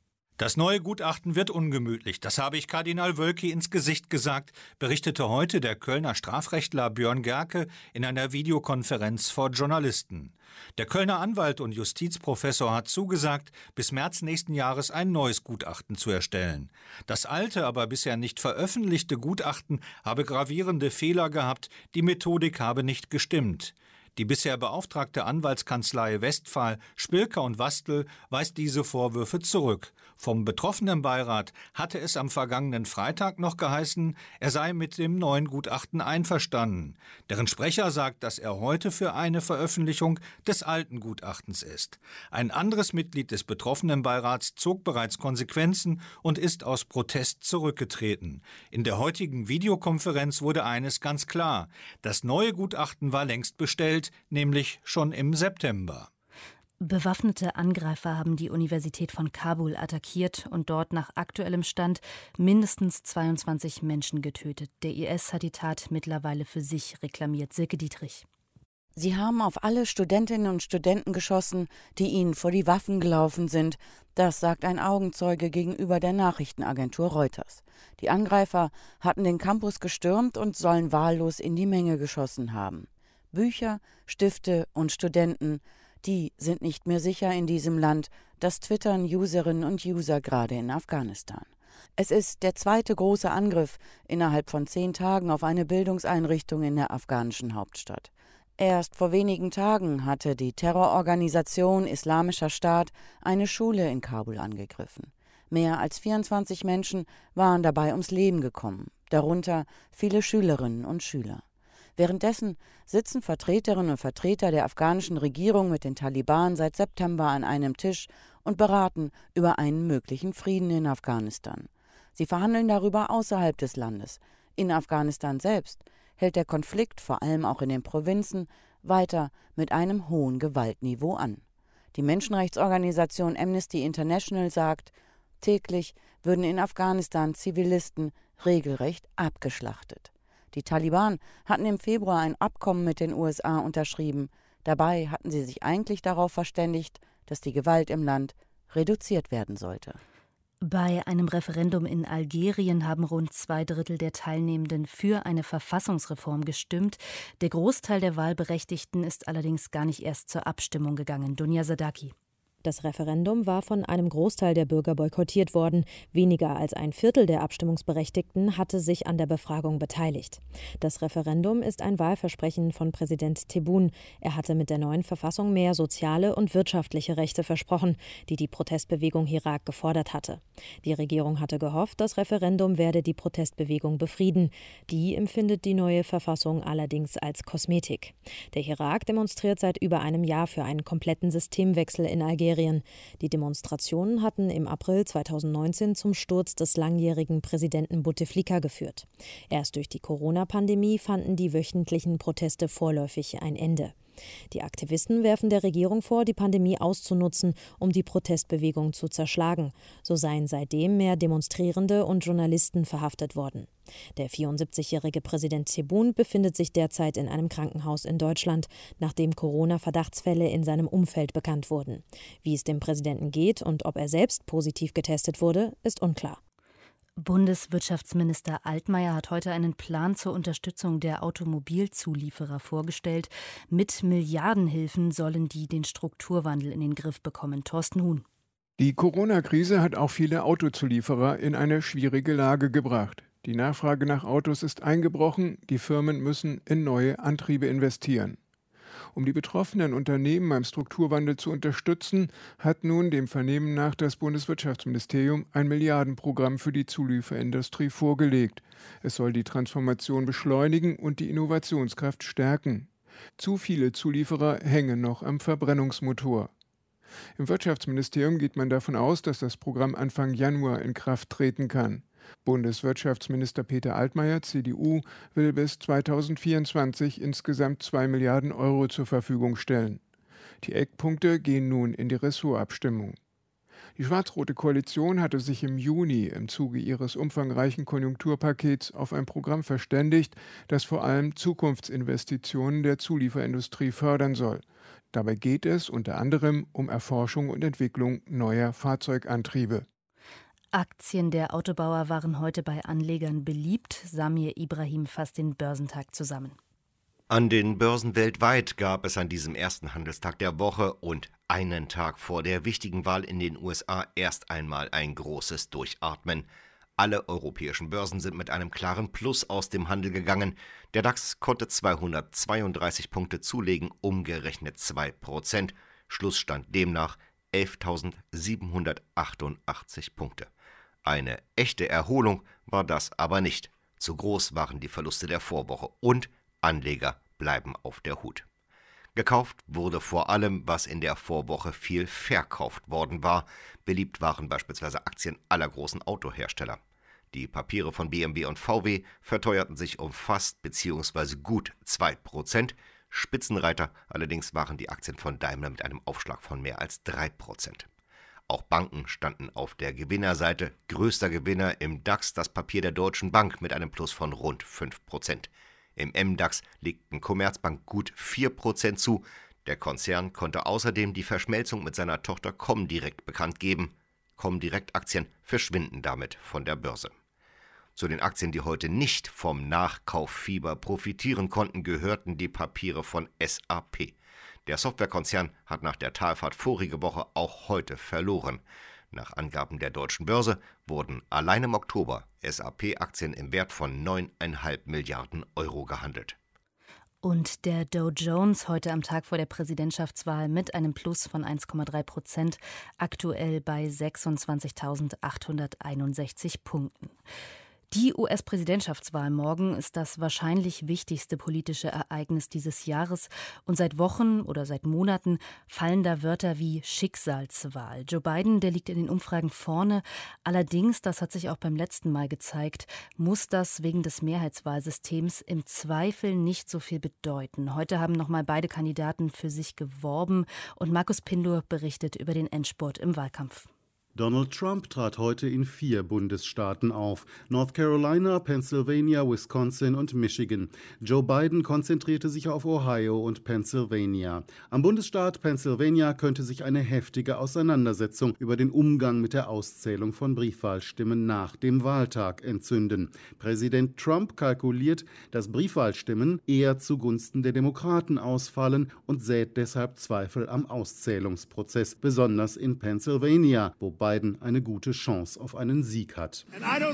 Das neue Gutachten wird ungemütlich. Das habe ich Kardinal Wölki ins Gesicht gesagt, berichtete heute der Kölner Strafrechtler Björn Gerke in einer Videokonferenz vor Journalisten. Der Kölner Anwalt und Justizprofessor hat zugesagt, bis März nächsten Jahres ein neues Gutachten zu erstellen. Das alte, aber bisher nicht veröffentlichte Gutachten habe gravierende Fehler gehabt, die Methodik habe nicht gestimmt. Die bisher beauftragte Anwaltskanzlei Westphal, Spilker und Wastel weist diese Vorwürfe zurück. Vom betroffenen Beirat hatte es am vergangenen Freitag noch geheißen, er sei mit dem neuen Gutachten einverstanden. Deren Sprecher sagt, dass er heute für eine Veröffentlichung des alten Gutachtens ist. Ein anderes Mitglied des betroffenen Beirats zog bereits Konsequenzen und ist aus Protest zurückgetreten. In der heutigen Videokonferenz wurde eines ganz klar: Das neue Gutachten war längst bestellt, nämlich schon im September. Bewaffnete Angreifer haben die Universität von Kabul attackiert und dort nach aktuellem Stand mindestens zweiundzwanzig Menschen getötet. Der I S hat die Tat mittlerweile für sich reklamiert. Silke Dietrich. Sie haben auf alle Studentinnen und Studenten geschossen, die ihnen vor die Waffen gelaufen sind. Das sagt ein Augenzeuge gegenüber der Nachrichtenagentur Reuters. Die Angreifer hatten den Campus gestürmt und sollen wahllos in die Menge geschossen haben. Bücher, Stifte und Studenten, die sind nicht mehr sicher in diesem Land. Das twittern Userinnen und User gerade in Afghanistan. Es ist der zweite große Angriff innerhalb von zehn Tagen auf eine Bildungseinrichtung in der afghanischen Hauptstadt. Erst vor wenigen Tagen hatte die Terrororganisation Islamischer Staat eine Schule in Kabul angegriffen. Mehr als vierundzwanzig Menschen waren dabei ums Leben gekommen, darunter viele Schülerinnen und Schüler. Währenddessen sitzen Vertreterinnen und Vertreter der afghanischen Regierung mit den Taliban seit September an einem Tisch und beraten über einen möglichen Frieden in Afghanistan. Sie verhandeln darüber außerhalb des Landes. In Afghanistan selbst hält der Konflikt, vor allem auch in den Provinzen, weiter mit einem hohen Gewaltniveau an. Die Menschenrechtsorganisation Amnesty International sagt, täglich würden in Afghanistan Zivilisten regelrecht abgeschlachtet. Die Taliban hatten im Februar ein Abkommen mit den U S A unterschrieben. Dabei hatten sie sich eigentlich darauf verständigt, dass die Gewalt im Land reduziert werden sollte. Bei einem Referendum in Algerien haben rund zwei Drittel der Teilnehmenden für eine Verfassungsreform gestimmt. Der Großteil der Wahlberechtigten ist allerdings gar nicht erst zur Abstimmung gegangen. Dunja Sadaki. Das Referendum war von einem Großteil der Bürger boykottiert worden. Weniger als ein Viertel der Abstimmungsberechtigten hatte sich an der Befragung beteiligt. Das Referendum ist ein Wahlversprechen von Präsident Tebboune. Er hatte mit der neuen Verfassung mehr soziale und wirtschaftliche Rechte versprochen, die die Protestbewegung Hirak gefordert hatte. Die Regierung hatte gehofft, das Referendum werde die Protestbewegung befrieden. Die empfindet die neue Verfassung allerdings als Kosmetik. Der Hirak demonstriert seit über einem Jahr für einen kompletten Systemwechsel in Algerien. Die Demonstrationen hatten im April zweitausendneunzehn zum Sturz des langjährigen Präsidenten Bouteflika geführt. Erst durch die Corona-Pandemie fanden die wöchentlichen Proteste vorläufig ein Ende. Die Aktivisten werfen der Regierung vor, die Pandemie auszunutzen, um die Protestbewegung zu zerschlagen. So seien seitdem mehr Demonstrierende und Journalisten verhaftet worden. Der vierundsiebzigjährige Präsident Tebboune befindet sich derzeit in einem Krankenhaus in Deutschland, nachdem Corona-Verdachtsfälle in seinem Umfeld bekannt wurden. Wie es dem Präsidenten geht und ob er selbst positiv getestet wurde, ist unklar. Bundeswirtschaftsminister Altmaier hat heute einen Plan zur Unterstützung der Automobilzulieferer vorgestellt. Mit Milliardenhilfen sollen die den Strukturwandel in den Griff bekommen. Thorsten Huhn. Die Corona-Krise hat auch viele Autozulieferer in eine schwierige Lage gebracht. Die Nachfrage nach Autos ist eingebrochen, die Firmen müssen in neue Antriebe investieren. Um die betroffenen Unternehmen beim Strukturwandel zu unterstützen, hat nun dem Vernehmen nach das Bundeswirtschaftsministerium ein Milliardenprogramm für die Zulieferindustrie vorgelegt. Es soll die Transformation beschleunigen und die Innovationskraft stärken. Zu viele Zulieferer hängen noch am Verbrennungsmotor. Im Wirtschaftsministerium geht man davon aus, dass das Programm Anfang Januar in Kraft treten kann. Bundeswirtschaftsminister Peter Altmaier, C D U, will bis zweitausendvierundzwanzig insgesamt zwei Milliarden Euro zur Verfügung stellen. Die Eckpunkte gehen nun in die Ressortabstimmung. Die schwarz-rote Koalition hatte sich im Juni im Zuge ihres umfangreichen Konjunkturpakets auf ein Programm verständigt, das vor allem Zukunftsinvestitionen der Zulieferindustrie fördern soll. Dabei geht es unter anderem um Erforschung und Entwicklung neuer Fahrzeugantriebe. Aktien der Autobauer waren heute bei Anlegern beliebt. Samir Ibrahim fasst den Börsentag zusammen. An den Börsen weltweit gab es an diesem ersten Handelstag der Woche und einen Tag vor der wichtigen Wahl in den U S A erst einmal ein großes Durchatmen. Alle europäischen Börsen sind mit einem klaren Plus aus dem Handel gegangen. Der DAX konnte zweihundertzweiunddreißig Punkte zulegen, umgerechnet zwei Prozent. Schlussstand demnach elftausendsiebenhundertachtundachtzig Punkte. Eine echte Erholung war das aber nicht. Zu groß waren die Verluste der Vorwoche und Anleger bleiben auf der Hut. Gekauft wurde vor allem, was in der Vorwoche viel verkauft worden war. Beliebt waren beispielsweise Aktien aller großen Autohersteller. Die Papiere von B M W und V W verteuerten sich um fast bzw. gut zwei Prozent. Spitzenreiter allerdings waren die Aktien von Daimler mit einem Aufschlag von mehr als drei Prozent. Auch Banken standen auf der Gewinnerseite. Größter Gewinner im DAX das Papier der Deutschen Bank mit einem Plus von rund fünf Prozent. Im M DAX legten Commerzbank gut vier Prozent zu. Der Konzern konnte außerdem die Verschmelzung mit seiner Tochter Comdirect bekannt geben. Comdirect-Aktien verschwinden damit von der Börse. Zu den Aktien, die heute nicht vom Nachkauffieber profitieren konnten, gehörten die Papiere von S A P. Der Softwarekonzern hat nach der Talfahrt vorige Woche auch heute verloren. Nach Angaben der Deutschen Börse wurden allein im Oktober S A P-Aktien im Wert von neun Komma fünf Milliarden Euro gehandelt. Und der Dow Jones heute am Tag vor der Präsidentschaftswahl mit einem Plus von eins Komma drei Prozent, aktuell bei sechsundzwanzigtausendachthunderteinundsechzig Punkten. Die U S-Präsidentschaftswahl morgen ist das wahrscheinlich wichtigste politische Ereignis dieses Jahres. Und seit Wochen oder seit Monaten fallen da Wörter wie Schicksalswahl. Joe Biden, der liegt in den Umfragen vorne. Allerdings, das hat sich auch beim letzten Mal gezeigt, muss das wegen des Mehrheitswahlsystems im Zweifel nicht so viel bedeuten. Heute haben nochmal beide Kandidaten für sich geworben. Und Markus Pindur berichtet über den Endspurt im Wahlkampf. Donald Trump trat heute in vier Bundesstaaten auf: North Carolina, Pennsylvania, Wisconsin und Michigan. Joe Biden konzentrierte sich auf Ohio und Pennsylvania. Am Bundesstaat Pennsylvania könnte sich eine heftige Auseinandersetzung über den Umgang mit der Auszählung von Briefwahlstimmen nach dem Wahltag entzünden. Präsident Trump kalkuliert, dass Briefwahlstimmen eher zugunsten der Demokraten ausfallen und sät deshalb Zweifel am Auszählungsprozess, besonders in Pennsylvania, wo Biden eine gute Chance auf einen Sieg hat.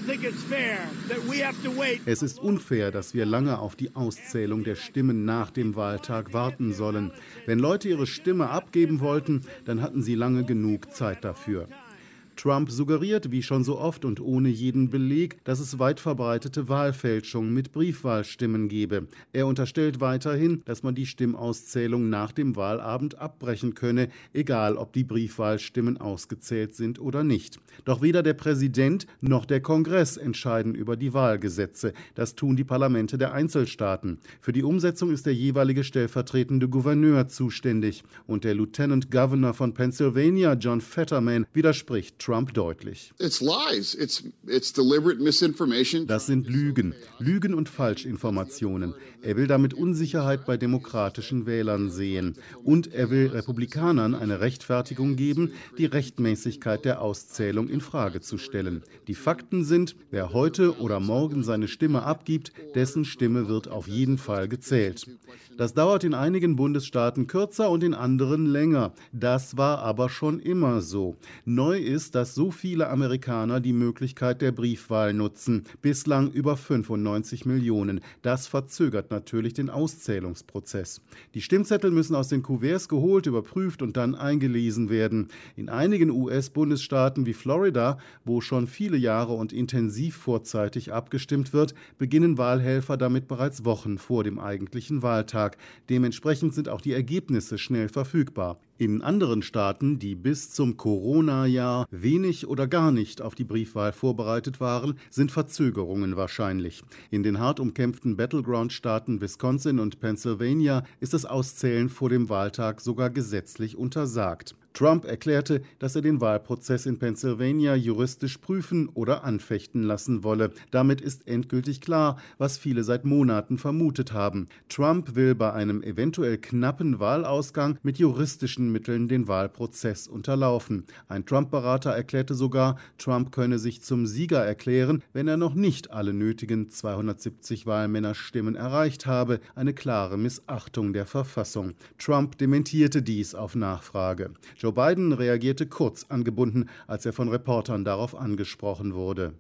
Es ist unfair, dass wir lange auf die Auszählung der Stimmen nach dem Wahltag warten sollen. Wenn Leute ihre Stimme abgeben wollten, dann hatten sie lange genug Zeit dafür. Trump suggeriert, wie schon so oft und ohne jeden Beleg, dass es weit verbreitete Wahlfälschung mit Briefwahlstimmen gebe. Er unterstellt weiterhin, dass man die Stimmauszählung nach dem Wahlabend abbrechen könne, egal ob die Briefwahlstimmen ausgezählt sind oder nicht. Doch weder der Präsident noch der Kongress entscheiden über die Wahlgesetze. Das tun die Parlamente der Einzelstaaten. Für die Umsetzung ist der jeweilige stellvertretende Gouverneur zuständig. Und der Lieutenant Governor von Pennsylvania, John Fetterman, widerspricht Trump deutlich. It's lies. It's, it's deliberate misinformation. Das sind Lügen, Lügen und Falschinformationen. Er will damit Unsicherheit bei demokratischen Wählern sehen. Und er will Republikanern eine Rechtfertigung geben, die Rechtmäßigkeit der Auszählung in Frage zu stellen. Die Fakten sind, wer heute oder morgen seine Stimme abgibt, dessen Stimme wird auf jeden Fall gezählt. Das dauert in einigen Bundesstaaten kürzer und in anderen länger. Das war aber schon immer so. Neu ist, dass so viele Amerikaner die Möglichkeit der Briefwahl nutzen. Bislang über fünfundneunzig Millionen. Das verzögert natürlich den Auszählungsprozess. Die Stimmzettel müssen aus den Kuverts geholt, überprüft und dann eingelesen werden. In einigen U S-Bundesstaaten wie Florida, wo schon viele Jahre und intensiv vorzeitig abgestimmt wird, beginnen Wahlhelfer damit bereits Wochen vor dem eigentlichen Wahltag. Dementsprechend sind auch die Ergebnisse schnell verfügbar. In anderen Staaten, die bis zum Corona-Jahr wenig oder gar nicht auf die Briefwahl vorbereitet waren, sind Verzögerungen wahrscheinlich. In den hart umkämpften Battleground-Staaten Wisconsin und Pennsylvania ist das Auszählen vor dem Wahltag sogar gesetzlich untersagt. Trump erklärte, dass er den Wahlprozess in Pennsylvania juristisch prüfen oder anfechten lassen wolle. Damit ist endgültig klar, was viele seit Monaten vermutet haben. Trump will bei einem eventuell knappen Wahlausgang mit juristischen Mitteln den Wahlprozess unterlaufen. Ein Trump-Berater erklärte sogar, Trump könne sich zum Sieger erklären, wenn er noch nicht alle nötigen zweihundertsiebzig Wahlmännerstimmen erreicht habe. Eine klare Missachtung der Verfassung. Trump dementierte dies auf Nachfrage. Joe Biden reagierte kurz angebunden, als er von Reportern darauf angesprochen wurde.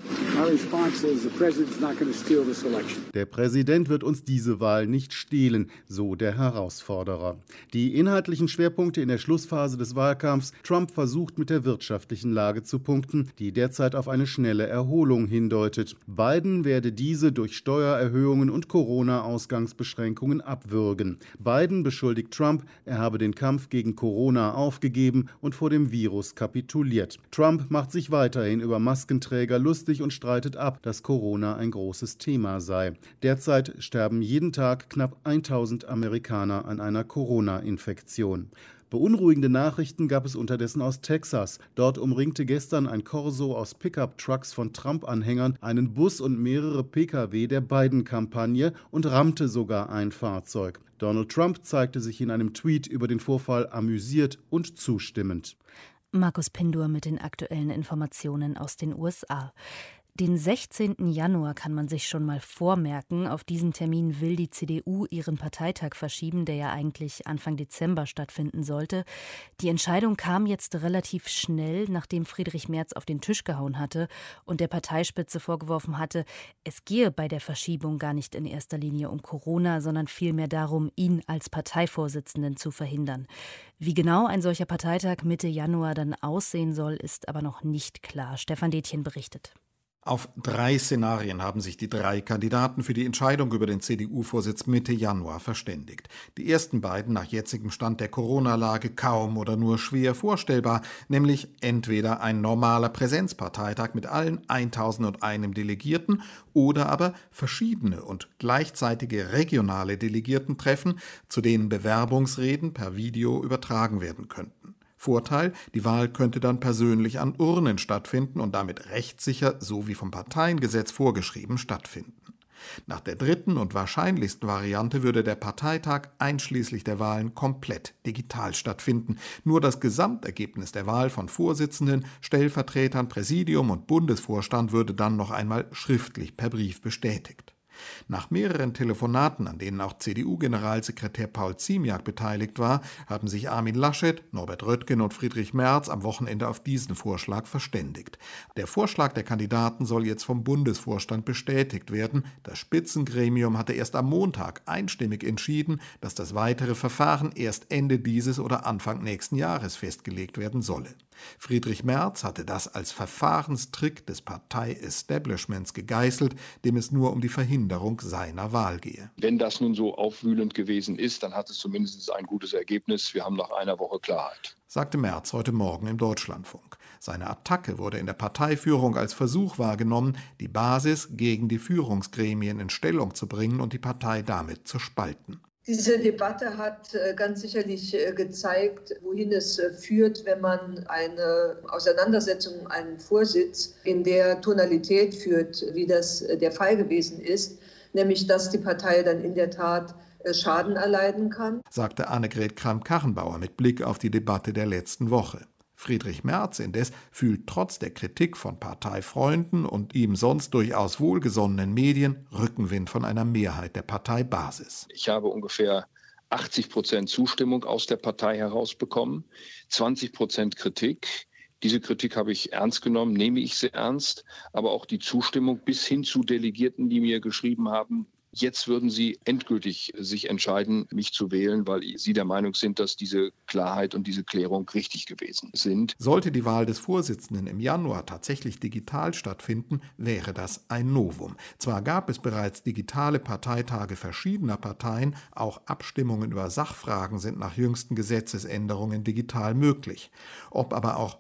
Der Präsident wird uns diese Wahl nicht stehlen, so der Herausforderer. Die inhaltlichen Schwerpunkte in der Schlussphase des Wahlkampfs. Trump versucht mit der wirtschaftlichen Lage zu punkten, die derzeit auf eine schnelle Erholung hindeutet. Biden werde diese durch Steuererhöhungen und Corona-Ausgangsbeschränkungen abwürgen. Biden beschuldigt Trump, er habe den Kampf gegen Corona aufgegeben und vor dem Virus kapituliert. Trump macht sich weiterhin über Maskenträger lustig und streitet ab, dass Corona ein großes Thema sei. Derzeit sterben jeden Tag knapp tausend Amerikaner an einer Corona-Infektion. Beunruhigende Nachrichten gab es unterdessen aus Texas. Dort umringte gestern ein Korso aus Pickup-Trucks von Trump-Anhängern einen Bus und mehrere Pkw der Biden-Kampagne und rammte sogar ein Fahrzeug. Donald Trump zeigte sich in einem Tweet über den Vorfall amüsiert und zustimmend. Markus Pindur mit den aktuellen Informationen aus den U S A. Den sechzehnten Januar kann man sich schon mal vormerken. Auf diesen Termin will die C D U ihren Parteitag verschieben, der ja eigentlich Anfang Dezember stattfinden sollte. Die Entscheidung kam jetzt relativ schnell, nachdem Friedrich Merz auf den Tisch gehauen hatte und der Parteispitze vorgeworfen hatte, es gehe bei der Verschiebung gar nicht in erster Linie um Corona, sondern vielmehr darum, ihn als Parteivorsitzenden zu verhindern. Wie genau ein solcher Parteitag Mitte Januar dann aussehen soll, ist aber noch nicht klar. Stefan Detjen berichtet. Auf drei Szenarien haben sich die drei Kandidaten für die Entscheidung über den C D U-Vorsitz Mitte Januar verständigt. Die ersten beiden nach jetzigem Stand der Corona-Lage kaum oder nur schwer vorstellbar, nämlich entweder ein normaler Präsenzparteitag mit allen tausendundeinem Delegierten oder aber verschiedene und gleichzeitige regionale Delegiertentreffen, zu denen Bewerbungsreden per Video übertragen werden könnten. Vorteil, die Wahl könnte dann persönlich an Urnen stattfinden und damit rechtssicher, so wie vom Parteiengesetz vorgeschrieben, stattfinden. Nach der dritten und wahrscheinlichsten Variante würde der Parteitag einschließlich der Wahlen komplett digital stattfinden. Nur das Gesamtergebnis der Wahl von Vorsitzenden, Stellvertretern, Präsidium und Bundesvorstand würde dann noch einmal schriftlich per Brief bestätigt. Nach mehreren Telefonaten, an denen auch C D U-Generalsekretär Paul Ziemiak beteiligt war, haben sich Armin Laschet, Norbert Röttgen und Friedrich Merz am Wochenende auf diesen Vorschlag verständigt. Der Vorschlag der Kandidaten soll jetzt vom Bundesvorstand bestätigt werden. Das Spitzengremium hatte erst am Montag einstimmig entschieden, dass das weitere Verfahren erst Ende dieses oder Anfang nächsten Jahres festgelegt werden solle. Friedrich Merz hatte das als Verfahrenstrick des Partei-Establishments gegeißelt, dem es nur um die Verhinderung seiner Wahl gehe. Wenn das nun so aufwühlend gewesen ist, dann hat es zumindest ein gutes Ergebnis. Wir haben nach einer Woche Klarheit, sagte Merz heute Morgen im Deutschlandfunk. Seine Attacke wurde in der Parteiführung als Versuch wahrgenommen, die Basis gegen die Führungsgremien in Stellung zu bringen und die Partei damit zu spalten. Diese Debatte hat ganz sicherlich gezeigt, wohin es führt, wenn man eine Auseinandersetzung, einen Vorsitz in der Tonalität führt, wie das der Fall gewesen ist, nämlich dass die Partei dann in der Tat Schaden erleiden kann, sagte Annegret Kramp-Karrenbauer mit Blick auf die Debatte der letzten Woche. Friedrich Merz indes fühlt trotz der Kritik von Parteifreunden und ihm sonst durchaus wohlgesonnenen Medien Rückenwind von einer Mehrheit der Parteibasis. Ich habe ungefähr achtzig Prozent Zustimmung aus der Partei herausbekommen, zwanzig Prozent Kritik. Diese Kritik habe ich ernst genommen, nehme ich sehr ernst, aber auch die Zustimmung bis hin zu Delegierten, die mir geschrieben haben, jetzt würden sie endgültig sich entscheiden, mich zu wählen, weil sie der Meinung sind, dass diese Klarheit und diese Klärung richtig gewesen sind. Sollte die Wahl des Vorsitzenden im Januar tatsächlich digital stattfinden, wäre das ein Novum. Zwar gab es bereits digitale Parteitage verschiedener Parteien, auch Abstimmungen über Sachfragen sind nach jüngsten Gesetzesänderungen digital möglich. Ob aber auch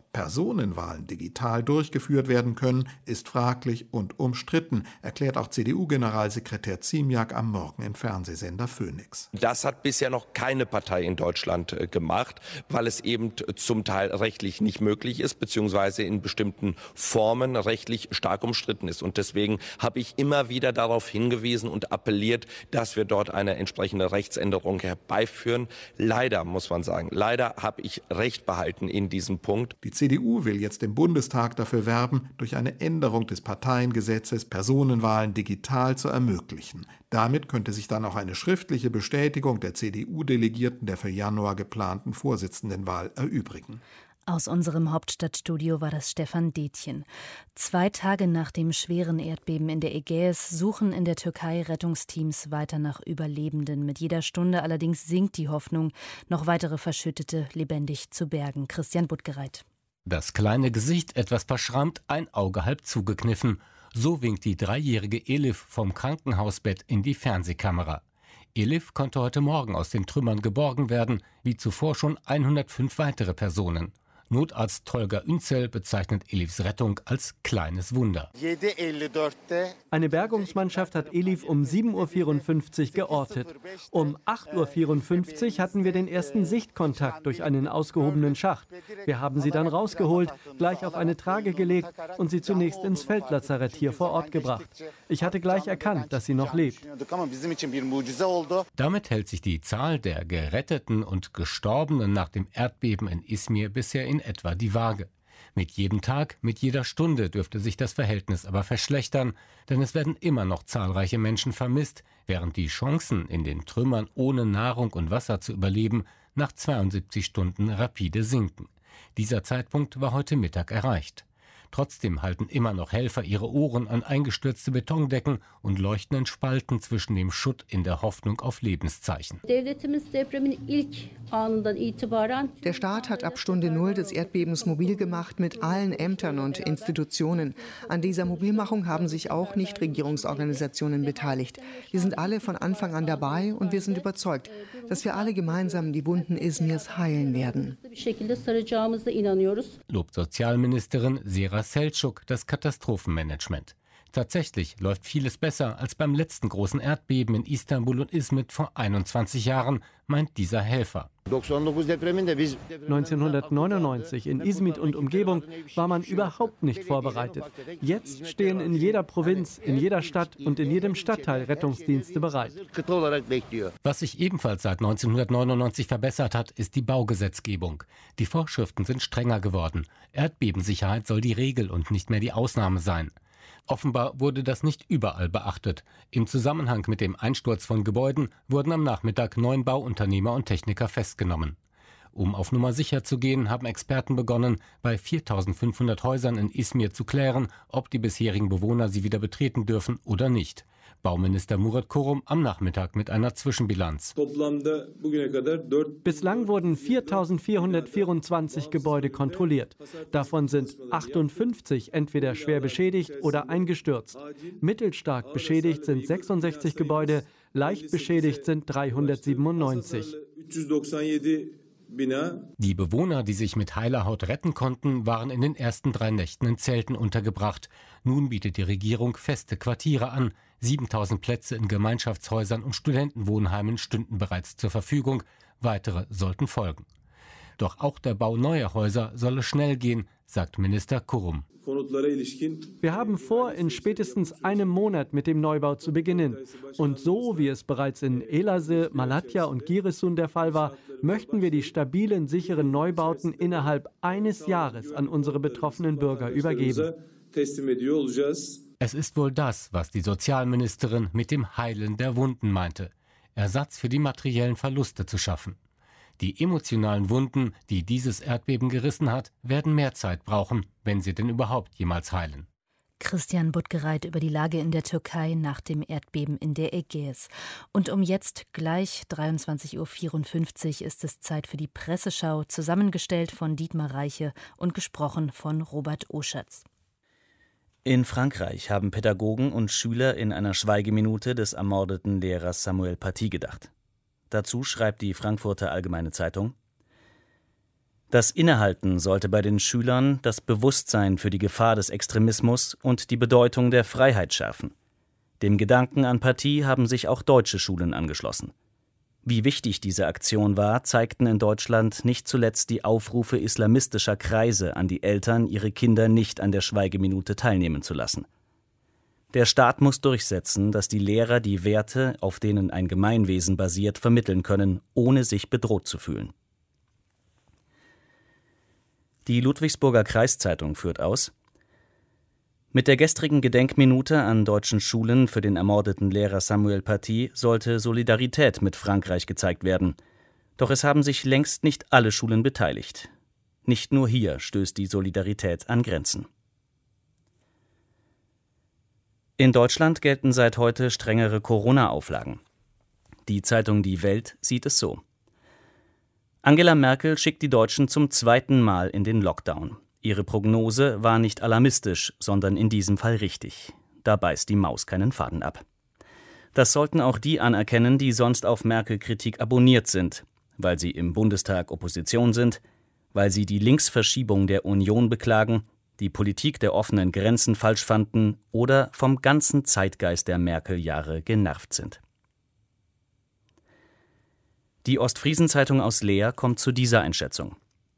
Ob Personenwahlen digital durchgeführt werden können, ist fraglich und umstritten, erklärt auch C D U-Generalsekretär Ziemiak am Morgen im Fernsehsender Phoenix. Das hat bisher noch keine Partei in Deutschland äh, gemacht, weil es eben zum Teil rechtlich nicht möglich ist, beziehungsweise in bestimmten Formen rechtlich stark umstritten ist. Und deswegen habe ich immer wieder darauf hingewiesen und appelliert, dass wir dort eine entsprechende Rechtsänderung herbeiführen. Leider, muss man sagen, leider habe ich Recht behalten in diesem Punkt. Die C D U will jetzt im Bundestag dafür werben, durch eine Änderung des Parteiengesetzes Personenwahlen digital zu ermöglichen. Damit könnte sich dann auch eine schriftliche Bestätigung der C D U-Delegierten der für Januar geplanten Vorsitzendenwahl erübrigen. Aus unserem Hauptstadtstudio war das Stefan Detjen. Zwei Tage nach dem schweren Erdbeben in der Ägäis suchen in der Türkei Rettungsteams weiter nach Überlebenden. Mit jeder Stunde allerdings sinkt die Hoffnung, noch weitere Verschüttete lebendig zu bergen. Christian Buttgereit. Das kleine Gesicht etwas verschrammt, ein Auge halb zugekniffen. So winkt die dreijährige Elif vom Krankenhausbett in die Fernsehkamera. Elif konnte heute Morgen aus den Trümmern geborgen werden, wie zuvor schon hundertfünf weitere Personen. Notarzt Tolga Ünzel bezeichnet Elifs Rettung als kleines Wunder. Eine Bergungsmannschaft hat Elif um sieben Uhr vierundfünfzig geortet. Um acht Uhr vierundfünfzig hatten wir den ersten Sichtkontakt durch einen ausgehobenen Schacht. Wir haben sie dann rausgeholt, gleich auf eine Trage gelegt und sie zunächst ins Feldlazarett hier vor Ort gebracht. Ich hatte gleich erkannt, dass sie noch lebt. Damit hält sich die Zahl der Geretteten und Gestorbenen nach dem Erdbeben in Izmir bisher in etwa die Waage. Mit jedem Tag, mit jeder Stunde dürfte sich das Verhältnis aber verschlechtern, denn es werden immer noch zahlreiche Menschen vermisst, während die Chancen, in den Trümmern ohne Nahrung und Wasser zu überleben, nach zweiundsiebzig Stunden rapide sinken. Dieser Zeitpunkt war heute Mittag erreicht. Trotzdem halten immer noch Helfer ihre Ohren an eingestürzte Betondecken und leuchtenden Spalten zwischen dem Schutt in der Hoffnung auf Lebenszeichen. Der Staat hat ab Stunde Null des Erdbebens mobil gemacht mit allen Ämtern und Institutionen. An dieser Mobilmachung haben sich auch Nichtregierungsorganisationen beteiligt. Wir sind alle von Anfang an dabei und wir sind überzeugt, dass wir alle gemeinsam die Wunden Izmirs heilen werden. Lobt Sozialministerin Sera Selçuk das Katastrophenmanagement. Tatsächlich läuft vieles besser als beim letzten großen Erdbeben in Istanbul und Izmit vor einundzwanzig Jahren, meint dieser Helfer. neunzehnhundertneunundneunzig in Izmit und Umgebung war man überhaupt nicht vorbereitet. Jetzt stehen in jeder Provinz, in jeder Stadt und in jedem Stadtteil Rettungsdienste bereit. Was sich ebenfalls seit neunzehnhundertneunundneunzig verbessert hat, ist die Baugesetzgebung. Die Vorschriften sind strenger geworden. Erdbebensicherheit soll die Regel und nicht mehr die Ausnahme sein. Offenbar wurde das nicht überall beachtet. Im Zusammenhang mit dem Einsturz von Gebäuden wurden am Nachmittag neun Bauunternehmer und Techniker festgenommen. Um auf Nummer sicher zu gehen, haben Experten begonnen, bei viertausendfünfhundert Häusern in Izmir zu klären, ob die bisherigen Bewohner sie wieder betreten dürfen oder nicht. Bauminister Murat Kurum am Nachmittag mit einer Zwischenbilanz. Bislang wurden viertausendvierhundertvierundzwanzig Gebäude kontrolliert. Davon sind achtundfünfzig entweder schwer beschädigt oder eingestürzt. Mittelstark beschädigt sind sechsundsechzig Gebäude, leicht beschädigt sind dreihundertsiebenundneunzig. Die Bewohner, die sich mit heiler Haut retten konnten, waren in den ersten drei Nächten in Zelten untergebracht. Nun bietet die Regierung feste Quartiere an. siebentausend Plätze in Gemeinschaftshäusern und Studentenwohnheimen stünden bereits zur Verfügung. Weitere sollten folgen. Doch auch der Bau neuer Häuser solle schnell gehen, sagt Minister Kurum. Wir haben vor, in spätestens einem Monat mit dem Neubau zu beginnen. Und so, wie es bereits in Elazığ, Malatya und Giresun der Fall war, möchten wir die stabilen, sicheren Neubauten innerhalb eines Jahres an unsere betroffenen Bürger übergeben. Es ist wohl das, was die Sozialministerin mit dem Heilen der Wunden meinte. Ersatz für die materiellen Verluste zu schaffen. Die emotionalen Wunden, die dieses Erdbeben gerissen hat, werden mehr Zeit brauchen, wenn sie denn überhaupt jemals heilen. Christian Buttgereit über die Lage in der Türkei nach dem Erdbeben in der Ägäis. Und um jetzt gleich dreiundzwanzig Uhr vierundfünfzig ist es Zeit für die Presseschau, zusammengestellt von Dietmar Reiche und gesprochen von Robert Oschatz. In Frankreich haben Pädagogen und Schüler in einer Schweigeminute des ermordeten Lehrers Samuel Paty gedacht. Dazu schreibt die Frankfurter Allgemeine Zeitung: Das Innehalten sollte bei den Schülern das Bewusstsein für die Gefahr des Extremismus und die Bedeutung der Freiheit schärfen. Dem Gedanken an Partie haben sich auch deutsche Schulen angeschlossen. Wie wichtig diese Aktion war, zeigten in Deutschland nicht zuletzt die Aufrufe islamistischer Kreise an die Eltern, ihre Kinder nicht an der Schweigeminute teilnehmen zu lassen. Der Staat muss durchsetzen, dass die Lehrer die Werte, auf denen ein Gemeinwesen basiert, vermitteln können, ohne sich bedroht zu fühlen. Die Ludwigsburger Kreiszeitung führt aus: Mit der gestrigen Gedenkminute an deutschen Schulen für den ermordeten Lehrer Samuel Paty sollte Solidarität mit Frankreich gezeigt werden. Doch es haben sich längst nicht alle Schulen beteiligt. Nicht nur hier stößt die Solidarität an Grenzen. In Deutschland gelten seit heute strengere Corona-Auflagen. Die Zeitung Die Welt sieht es so: Angela Merkel schickt die Deutschen zum zweiten Mal in den Lockdown. Ihre Prognose war nicht alarmistisch, sondern in diesem Fall richtig. Da beißt die Maus keinen Faden ab. Das sollten auch die anerkennen, die sonst auf Merkel-Kritik abonniert sind, weil sie im Bundestag Opposition sind, weil sie die Linksverschiebung der Union beklagen, die Politik der offenen Grenzen falsch fanden oder vom ganzen Zeitgeist der Merkel-Jahre genervt sind. Die Ostfriesen-Zeitung aus Leer kommt zu dieser Einschätzung: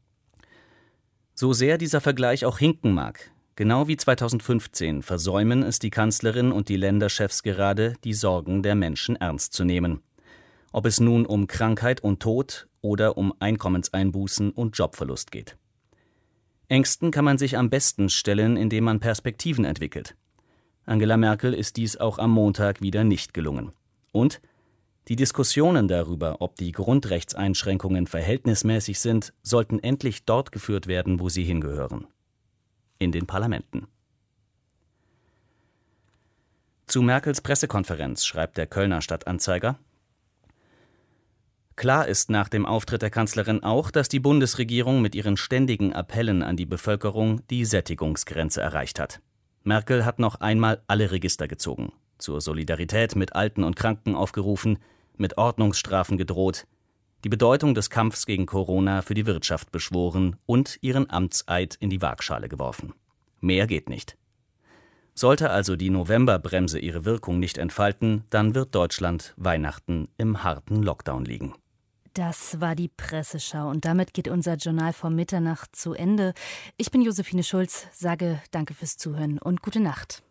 So sehr dieser Vergleich auch hinken mag, genau wie zweitausendfünfzehn versäumen es die Kanzlerin und die Länderchefs gerade, die Sorgen der Menschen ernst zu nehmen. Ob es nun um Krankheit und Tod oder um Einkommenseinbußen und Jobverlust geht. Ängsten kann man sich am besten stellen, indem man Perspektiven entwickelt. Angela Merkel ist dies auch am Montag wieder nicht gelungen. Und die Diskussionen darüber, ob die Grundrechtseinschränkungen verhältnismäßig sind, sollten endlich dort geführt werden, wo sie hingehören: in den Parlamenten. Zu Merkels Pressekonferenz schreibt der Kölner Stadtanzeiger: Klar ist nach dem Auftritt der Kanzlerin auch, dass die Bundesregierung mit ihren ständigen Appellen an die Bevölkerung die Sättigungsgrenze erreicht hat. Merkel hat noch einmal alle Register gezogen, zur Solidarität mit Alten und Kranken aufgerufen, mit Ordnungsstrafen gedroht, die Bedeutung des Kampfs gegen Corona für die Wirtschaft beschworen und ihren Amtseid in die Waagschale geworfen. Mehr geht nicht. Sollte also die Novemberbremse ihre Wirkung nicht entfalten, dann wird Deutschland Weihnachten im harten Lockdown liegen. Das war die Presseschau und damit geht unser Journal vor Mitternacht zu Ende. Ich bin Josephine Schulz, sage danke fürs Zuhören und gute Nacht.